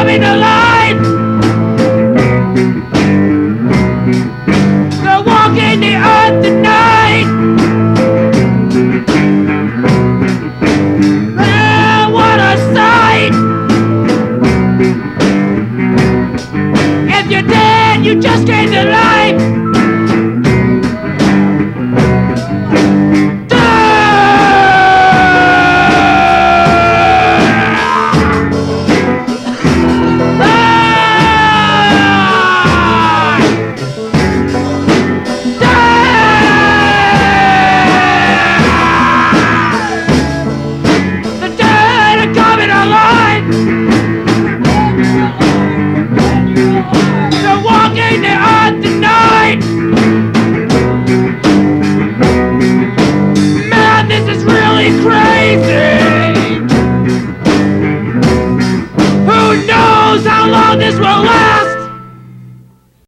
coming alive. They're walking the earth tonight. What a sight. If you're dead, you just came to life. Man, this is really crazy.